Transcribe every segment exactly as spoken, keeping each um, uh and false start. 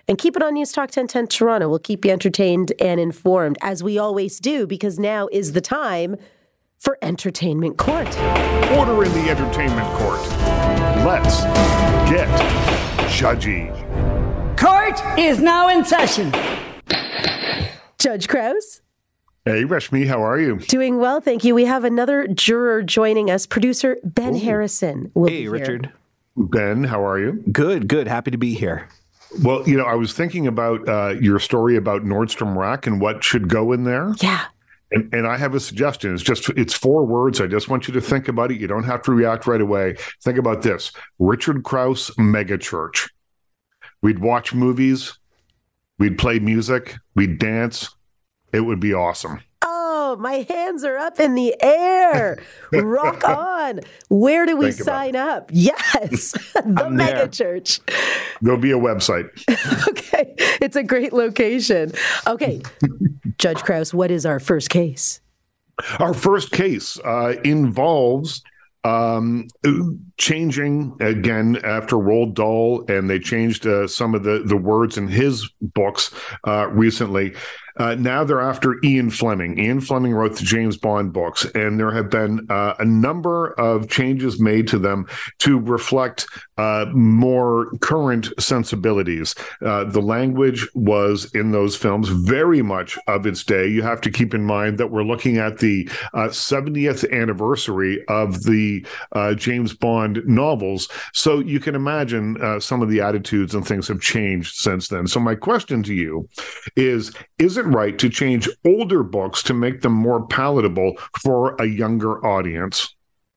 And keep it on News Talk ten ten Toronto. We'll keep you entertained and informed, as we always do, because now is the time for Entertainment Court. Order in the Entertainment Court. Let's get judgy. Court is now in session. Judge Krause? Hey, Rashmi, how are you? Doing well, thank you. We have another juror joining us, producer Ben Ooh. Harrison. Will hey, Richard. Ben, how are you? Good, good. Happy to be here. Well, you know, I was thinking about uh, your story about Nordstrom Rack and what should go in there. Yeah. And, and I have a suggestion. It's just, it's four words. I just want you to think about it. You don't have to react right away. Think about this. Richard Krause Megachurch. We'd watch movies. We'd play music. We'd dance. It would be awesome. Oh, my hands are up in the air. Rock on. Where do we Think sign up? Yes, the Mega Church. There'll be a website. Okay, it's a great location. Okay, Judge Krause, what is our first case? Our first case uh, involves um, changing, again, after Roald Dahl, and they changed uh, some of the, the words in his books uh, recently. Uh, now they're after Ian Fleming. Ian Fleming wrote the James Bond books, and there have been uh, a number of changes made to them to reflect uh, more current sensibilities. Uh, the language was in those films very much of its day. You have to keep in mind that we're looking at the uh, seventieth anniversary of the uh, James Bond novels, so you can imagine uh, some of the attitudes and things have changed since then. So my question to you is, is it right to change older books to make them more palatable for a younger audience?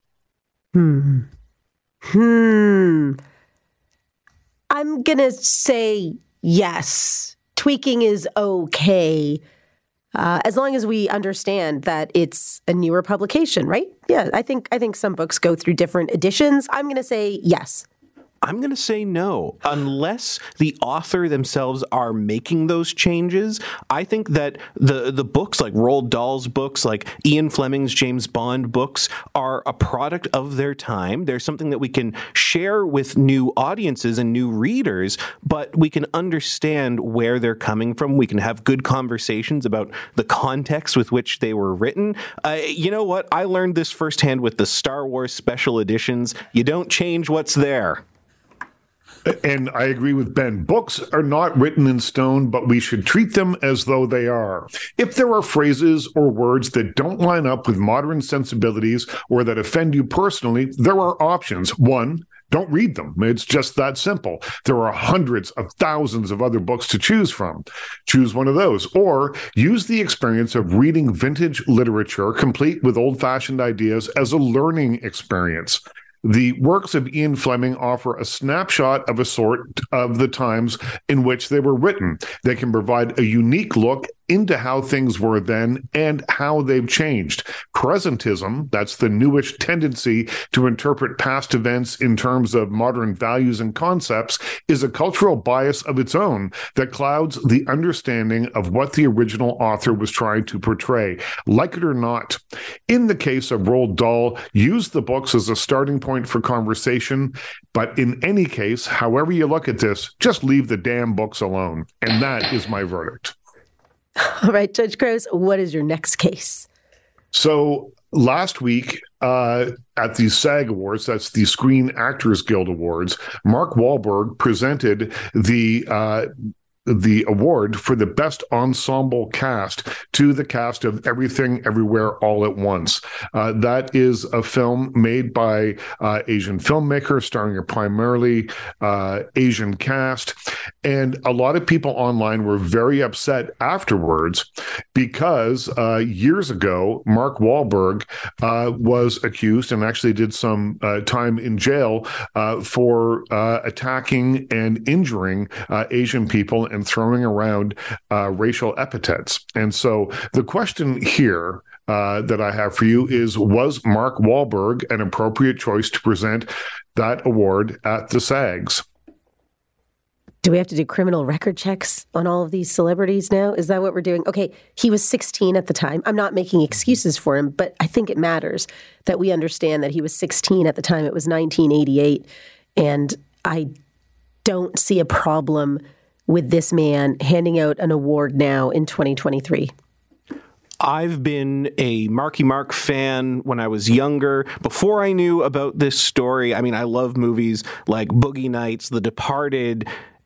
Hmm. Hmm. I'm going to say yes. Tweaking is okay, uh, as long as we understand that it's a newer publication, right? Yeah, I think I think some books go through different editions. I'm going to say yes. I'm going to say no. Unless the author themselves are making those changes, I think that the the books, like Roald Dahl's books, like Ian Fleming's James Bond books, are a product of their time. They're something that we can share with new audiences and new readers, but we can understand where they're coming from. We can have good conversations about the context with which they were written. Uh, you know what? I learned this firsthand with the Star Wars special editions. You don't change what's there. And I agree with Ben. Books are not written in stone, but we should treat them as though they are. If there are phrases or words that don't line up with modern sensibilities or that offend you personally, there are options. One, don't read them. It's just that simple. There are hundreds of thousands of other books to choose from. Choose one of those. Or use the experience of reading vintage literature, complete with old-fashioned ideas, as a learning experience. The works of Ian Fleming offer a snapshot of a sort of the times in which they were written. They can provide a unique look into how things were then and how they've changed. Presentism, that's the newish tendency to interpret past events in terms of modern values and concepts, is a cultural bias of its own that clouds the understanding of what the original author was trying to portray. Like it or not, in the case of Roald Dahl, use the books as a starting point for conversation, but in any case, however you look at this, just leave the damn books alone. And that is my verdict. All right, Judge Krause, what is your next case? So last week uh, at the SAG Awards, that's the Screen Actors Guild Awards, Mark Wahlberg presented the uh, the award for the best ensemble cast to the cast of Everything Everywhere All at Once. Uh, that is a film made by uh, Asian filmmaker starring a primarily uh, Asian cast. And a lot of people online were very upset afterwards because uh, years ago, Mark Wahlberg uh, was accused and actually did some uh, time in jail uh, for uh, attacking and injuring uh, Asian people and throwing around uh, racial epithets. And so the question here uh, that I have for you is, was Mark Wahlberg an appropriate choice to present that award at the SAGs? Do we have to do criminal record checks on all of these celebrities now? Is that what we're doing? Okay, he was sixteen at the time. I'm not making excuses for him, but I think it matters that we understand that he was sixteen at the time. It was nineteen eighty-eight, and I don't see a problem with this man handing out an award now in twenty twenty-three? I've been a Marky Mark fan when I was younger. Before I knew about this story, I mean, I love movies like Boogie Nights, The Departed.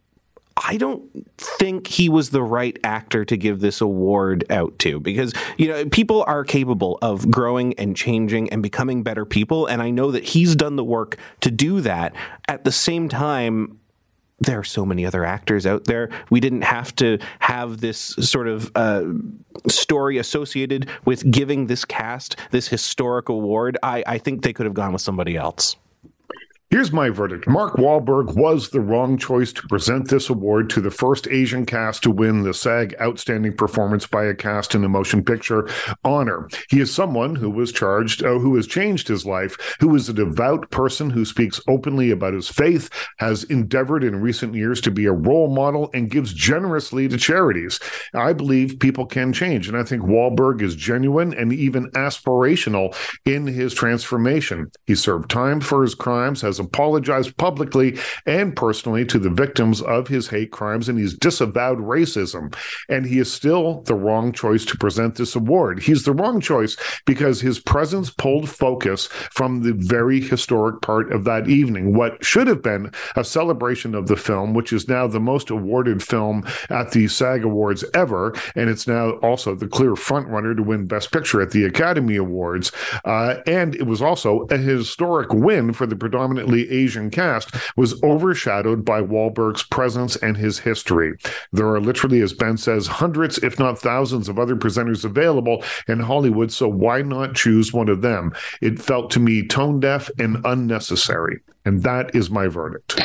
I don't think he was the right actor to give this award out to, because, you know, people are capable of growing and changing and becoming better people. And I know that he's done the work to do that. At the same time, there are so many other actors out there. We didn't have to have this sort of uh, story associated with giving this cast this historic award. I, I think they could have gone with somebody else. Here's my verdict. Mark Wahlberg was the wrong choice to present this award to the first Asian cast to win the SAG Outstanding Performance by a Cast in a Motion Picture honor. He is someone who was charged, uh, who has changed his life, who is a devout person who speaks openly about his faith, has endeavored in recent years to be a role model, and gives generously to charities. I believe people can change, and I think Wahlberg is genuine and even aspirational in his transformation. He served time for his crimes, has apologized publicly and personally to the victims of his hate crimes, and he's disavowed racism. And he is still the wrong choice to present this award. He's the wrong choice because his presence pulled focus from the very historic part of that evening. What should have been a celebration of the film, which is now the most awarded film at the SAG Awards ever, and it's now also the clear frontrunner to win Best Picture at the Academy Awards. Uh, and it was also a historic win for the predominantly Asian cast, was overshadowed by Wahlberg's presence and his history. There are literally, as Ben says, hundreds, if not thousands, of other presenters available in Hollywood, so why not choose one of them? It felt to me tone deaf and unnecessary, and that is my verdict.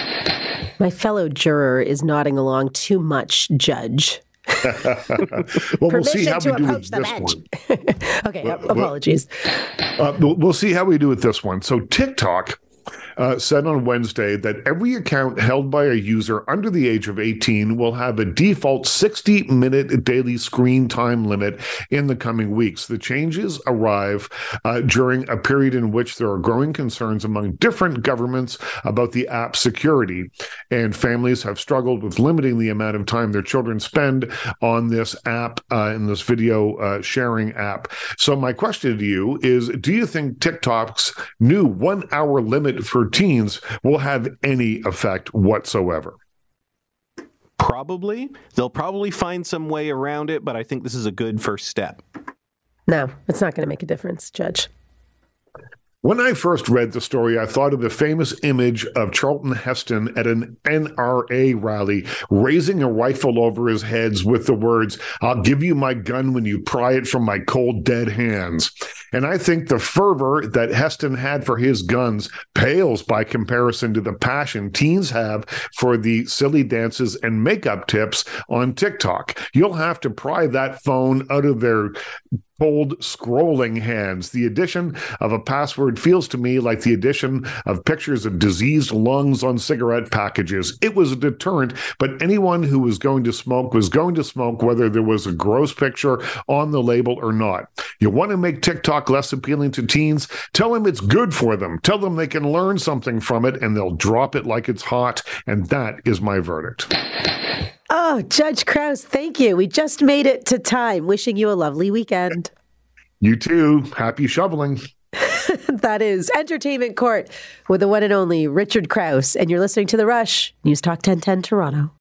My fellow juror is nodding along too much, Judge. Well, we'll see how we do with this one. Okay, well, apologies. Uh, we'll see how we do with this one. So TikTok Uh, said on Wednesday that every account held by a user under the age of eighteen will have a default sixty minute daily screen time limit in the coming weeks. The changes arrive uh, during a period in which there are growing concerns among different governments about the app's security, and families have struggled with limiting the amount of time their children spend on this app, uh, in this video uh, sharing app. So my question to you is, do you think TikTok's new one hour limit for teens will have any effect whatsoever? Probably. They'll probably find some way around it, but I think this is a good first step. No, it's not going to make a difference, Judge. When I first read the story, I thought of the famous image of Charlton Heston at an N R A rally, raising a rifle over his head with the words, "I'll give you my gun when you pry it from my cold, dead hands." And I think the fervor that Heston had for his guns pales by comparison to the passion teens have for the silly dances and makeup tips on TikTok. You'll have to pry that phone out of their cold scrolling hands. The addition of a password feels to me like the addition of pictures of diseased lungs on cigarette packages. It was a deterrent, but anyone who was going to smoke was going to smoke whether there was a gross picture on the label or not. You want to make TikTok less appealing to teens? Tell them it's good for them. Tell them they can learn something from it, and they'll drop it like it's hot. And that is my verdict. Oh, Judge Krause, thank you. We just made it to time. Wishing you a lovely weekend. You too. Happy shoveling. That is Entertainment Court with the one and only Richard Krause. And you're listening to The Rush, News Talk ten ten Toronto.